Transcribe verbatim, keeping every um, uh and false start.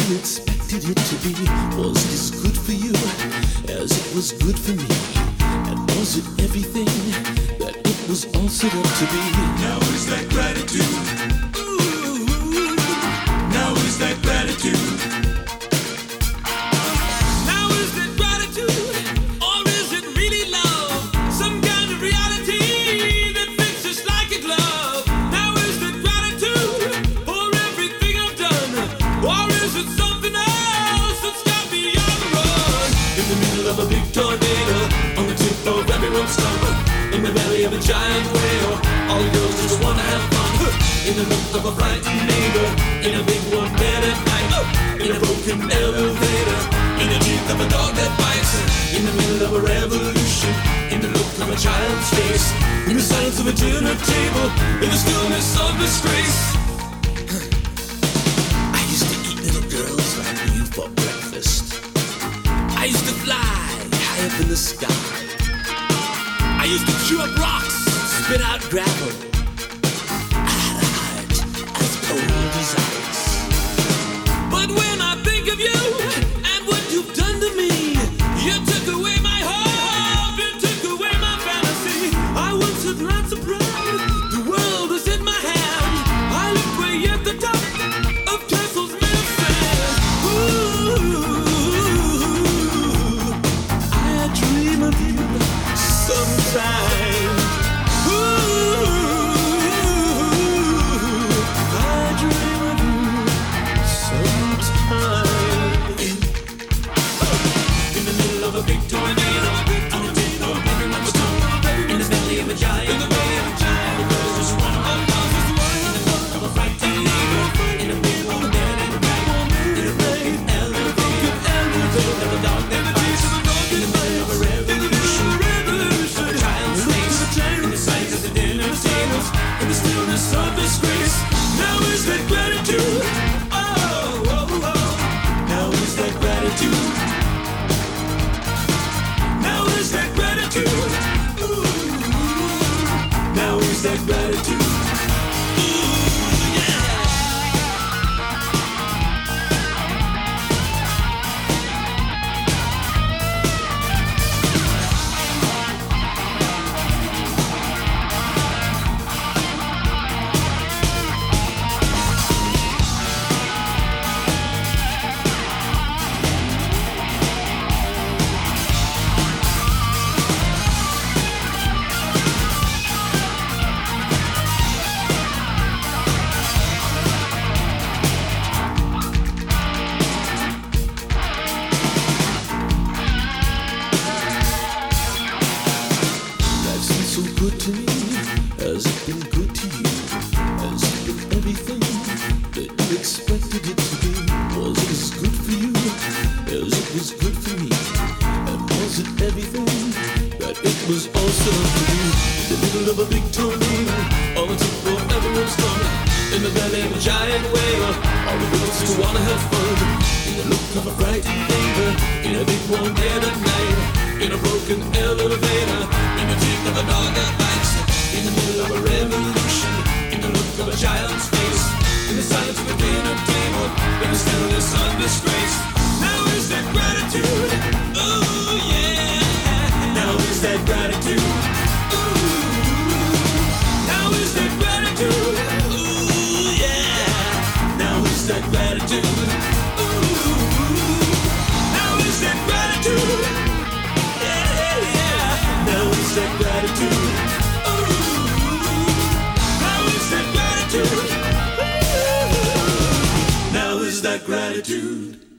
you expected it to be? Was this good for you as it was good for me? And was it everything that it was all set up to be? Now is that gratitude? Ooh, now is that gratitude? In the belly of a giant whale, all the girls just wanna have fun. In the look of a frightened neighbor, in a big warm bed at night, in a broken elevator, in the teeth of a dog that bites, in the middle of a revolution, in the look of a child's face, in the silence of a dinner table, in the stillness of disgrace. I used to eat little girls like you for breakfast. I used to fly high up in the sky. I used to chew up rocks, spit out gravel. I had a heart as cold as ice. But when I think of you and what you've done to me, you took away my hope, you took away my fantasy. I once had lots of pride, the world was in my hand. I looked way at the top of castles made of sand. Ooh, I dream of you sometime. Ooh, I dream of you sometime. In, in the middle of a big tornado, on a table, everyone's stoned. In the belly of a giant, in the belly of a giant, the girls just wanna have fun. In the look of a frightened neighbor, in a big warm bed at night, in a broken elevator, in the teeth of a dog that bites, in the middle of a revolution, of a child's face, in the sight of the dinner tables, in the stillness of disgrace. Now is that gratitude? Oh, oh, oh. Now is that gratitude? Now is that gratitude? Ooh, now is that gratitude? So good to me, has it been good to you? Has it been everything that you expected it to be? Was it as good for you as it was good for me? And was it everything that it was also to be? In the middle of a big tornado, on the tip of everyone's tongue, in the belly of a giant whale, all the girls just wanna have fun. In the look of a frightened neighbor, in a big warm bed at night, in a broken elevator, in the teeth of a dog that bites, in the middle of a revolution, in the look of a child's face, in the silence of a dinner table, in the stillness of disgrace. Now is that gratitude? Ooh, yeah. Now is that gratitude? Ooh, now is that gratitude? Ooh, yeah. Now is that gratitude? Ooh, now is that gratitude? Now is that gratitude? Ooh, now is that gratitude? Ooh, now is that gratitude?